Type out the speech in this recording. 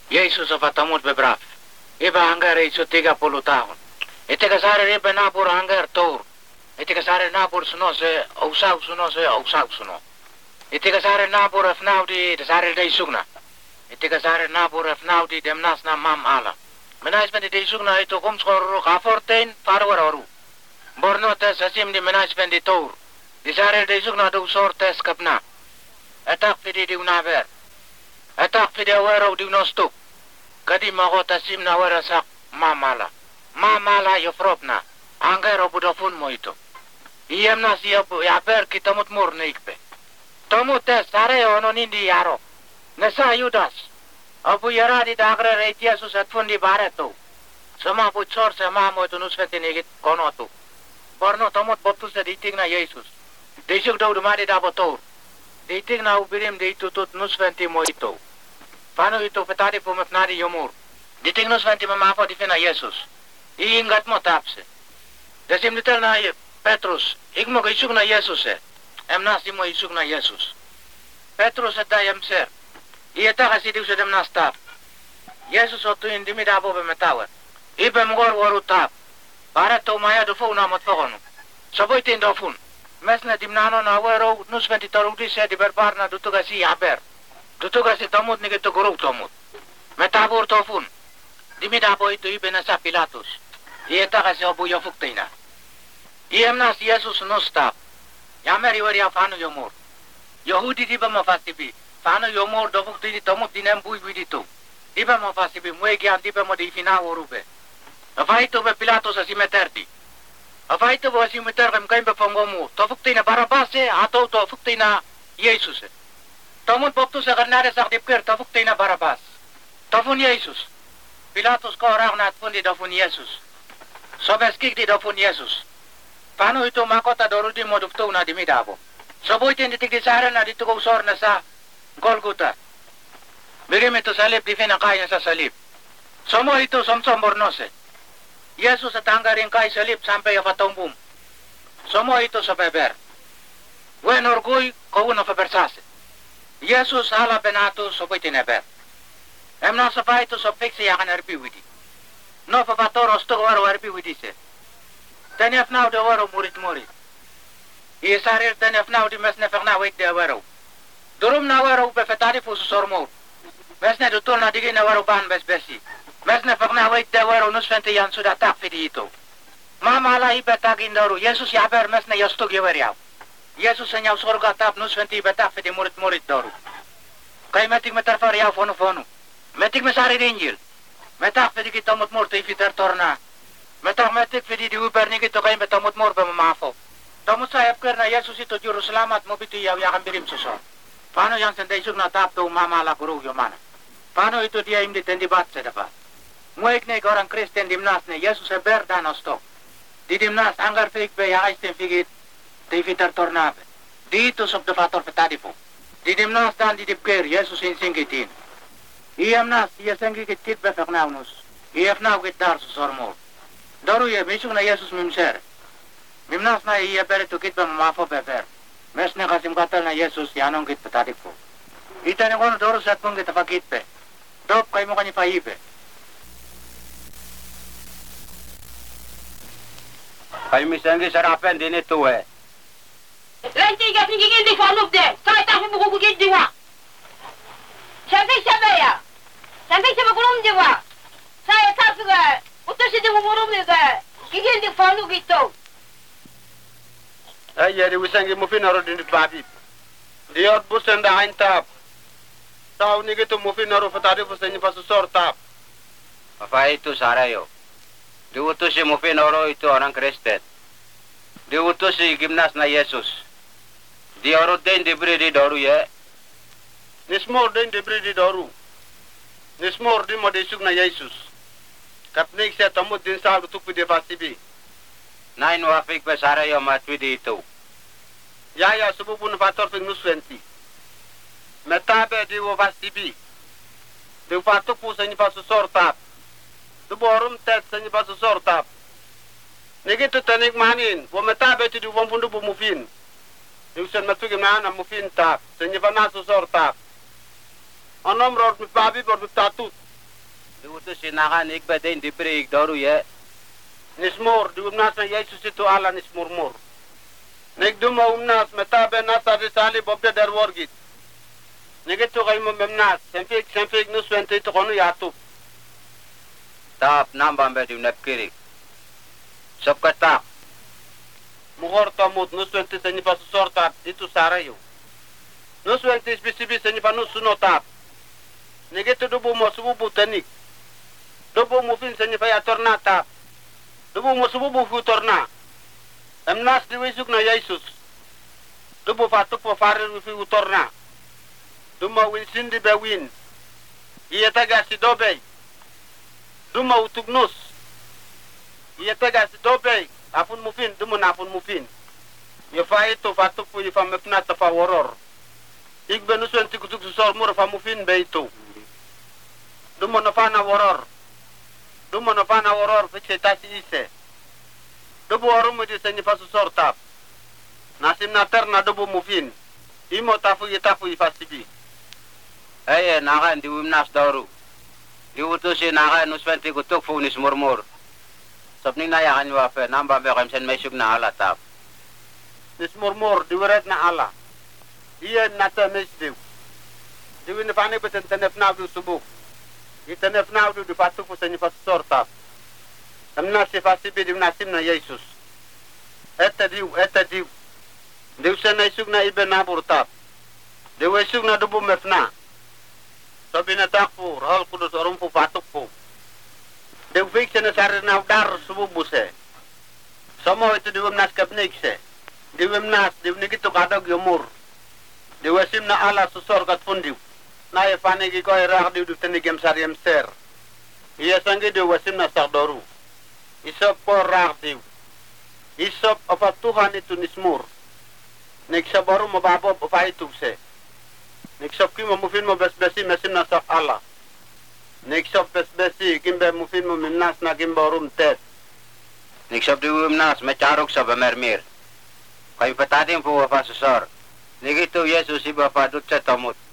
Yesus apatamut beberapa. Iba hanggar itu 30 tahun. Itika sare iba nabur hanggar tour. Itika sare nabur suno se usau suno. Itika sare nabur afnaudi de sare de sugna. Itika sare nabur afnaudi demnas na mam ala. Menais de sugna itu kom skor kaforten farwar oru. Borno tes asim di menais di tour. Di sare de sugna do sortes kapna. Etak fidi di unaber. Etak fidi awero di unostuk. Kadi magot asim na wera sak mamala. Mamala yofropna. Angero budofun mo ito. Iyam na siya po yaber kitamut mur na ikpe. Tomut tes sare ono nindi yaro. Nesa yudas. Abu yara di dagre reitia susat fundi bareto. Sama bu chor sama mo ito nusfeti nigit konotu. Borno tomut boptus na diting na Jesus. Desuk daw dumadi dabotor. Diting na ubirim di tutut nusfeti mo ito. Paano ito petari pumapnari yomur. Diting nusfeti mamafo di fina Jesus. Iingat mo tapse. Desim nitel na Petrus. Igmo ka isuk na Jesus Emnasi mo isuk na Jesus. Petrus at dayam ser. Iyata kasi di usadam na staff. Jesus otu hindi mi dabo bemetawar. Ibe mgor waru tap. Para to maya do fo na mot fokono. Saboy tin do fun. Mes na dimnano na wero nusfeti tarugdi se di berbar na dutu kasi haber. Dutu kasi tamut ni gitu guruk tamut. Metabur to fun. Dimi dabo itu ibe na sa Pilatus. Iyata kasi obu yofuktina. Iyemnas Jesus no stop. Yameri wari afano yomur. Yahudi diba mafasibi. Fano yomur dofuk tini tomut dinem bui vidito. Diba mafasibi muegi an diba mo di fina orube. Afaito be Pilatos asimeterdi. Afaito be asimeter kem kaim be fongomu. Tofuk tina Barabase atau tofuk tina Jesus. Tomut boptu sa karnare sak dipker tofuk tina Barabas. Tofun Jesus. Pilatos ko orang nat pun di dofun Jesus. Sobeskik di dofun Jesus. Paano ito makota dorudi mo dufto na dimidabo. Soboy tin ditigdisaran na dito ko usor na sa Golgota. Bigim ito salib di finakaya sa salib. Somo ito somsom bornose. Yesus at hanggaring kay salib sampai afatombum. Somo ito sa beber. Wen orgoy ko uno fabersase. Yesus hala benato soboy tineber. Emna sa pa ito so fiksi yakan arpiwidi. No fapatoros to waro arpiwidi se. Tenef now de waro murit. Isarir tenef now di mesne ferna wait de waro. Durum na waro be fetari fusu sormo. Mesne dutul na digi na waro ban besi. Mesne ferna wait de waro nusfente yan suda tak fidito. Mama la ibe tagin daru. Jesus yaber mesne yastug yawariaw. Jesus senyaw sorga tap nusfente ibe tak fidi murit daru. Kay metik metarfar yaw fonu. Metik mesari rinjil. Metak fidi kita mutmur te ifiter torna. Metak fidi di uber ni gitu kay metamut mor ba mamafo. Tamut sayap karena Yesus itu juru selamat mo bitu yaw yakan birim suso. Paano yang sendai sug na tap to mama la guru yo mana. Paano itu dia imdi tendi bat sa dapat. Muek ne orang Kristen dimnas ne Yesus ber dan ostok. Di dimnas anggar fik be ya aisten figit te fitar tornabe. Di itu sob de fator petadi po. Di dimnas dan di dipker Yesus insingitin. Iamnas ia sengikit kit be feknaunus. Iafnau kit dar susormor. Daru ye misuk na Yesus mimser. Mimnas na iya bere tukit ba mamafo beber. Mes na kasim katal na Yesus yanong kit patadik po. Ita na kono daru sat pong kita fakit pe. Dop kay mo kani paibe. Kay misangi sarapen din ito Lanti ka tingin di follow de. Kay ta mo ko gid diwa. Sabi ya. Sabi sa kulum diwa. Saya tapuga. Utosi di mo murumega. Gigin di follow gito. Ay yari wisangi mo finaro din babi. Diot busen da hain tap. Tau ni gitu mo finaro fatari busen ni pasu sor tap. Apa itu sarayo? Diutus si mo finaro itu orang Kristen. Diutus si gimnas na Yesus. Di orot din diberi di doru ye. Nismor din diberi di doru. Nismor din mo disuk na Yesus. Kapnik siya tamut din sa tupi de fasibi. Nain wafik pe sarayo matwidi itu. Ya sububun fator fing nuswenti. Metabe di wo fasibi. Di fatuk pu sanyi pasu sortap. Di borum tet sanyi pasu sortap. Nigi tu tanik manin. Wo metabe ti di wampundu bu mufin. Di usen matugi mana mufin tap. Sanyi panasu sortap. Onom ror mi babi bor mi tatut. Diutus sinakan ikbadain diberi daru ya. Nismur di umnas na Yesus itu Allah nismurmur. Nigduma umnas metabe nasa risali bobda darworgit. Nigitu kay mo memnas senfik nuswente itu kono yatup. Tap nambang be di unapkirik. Sop katak. Muhor tamut nuswente senyi pasusortat itu sarayo. Nuswente spesibi senyi panusunotap. Nigitu dubu mo sububu tenik. Dubu mufin senyi payatorna tap. Dubu mo sububu futorna. Emnas diwisuk na Yesus. Dubu fatuk po farir wifi utorna. Duma winsindi be win. Iya taga si dobey. Duma utugnus. Iya taga si dobey. Apun mufin, dumun apun mufin. Yafa itu fatuk po ifa mepna tafa woror. Igbe nuswen tikutuk susor mur fa mufin be itu. Duma nafana woror. Duma nafana woror fiche tasi ise. Dubu warumu di senyi fa susor tap. Nasim na terna dubu mufin. Imo tafu ifasibi. Aye nakan di wimnas daru. Diutusin nakan nuswenti kutuk funis murmur. Sabni na yakan wafe namba be kamsen mesuk na ala tap. Nis murmur diweret na ala. Iya nata mesdiw. Diwin fane beten tenef nawdu subuk. Itenef nawdu di patu pusenyi pasor tap. Amna sifasibi di nasim na Yesus. Eta diw. Diw sen isuk na ibe nabur tap. Diw isuk na dubu mefna. Sabi na takpo, rahal kudus orumpu patuk po. Deufik siya na sarir na udar sububuse. Samo itu diwimnas kapnik se. Diwimnas, diwnigito kadog yumur. Diwesim na ala susor kat fundiw. Na ifanigi ko irak diw tenigem sariem ser. Iya sangi diwesim na sakdoru. Isop po rak diw. Isop apa Tuhan itu nismur. Niksabaru mababo apa itu se. Niksop kimo mufin mo besbesi mesim na sak Allah. Niksop besbesi kimbe mufin mo minnas na kimbe orum tet. Niksop di umnas mecaruk sa bemermir. Kayu petadim po wapa susor. Nigitu Yesus iba padut sa tamut.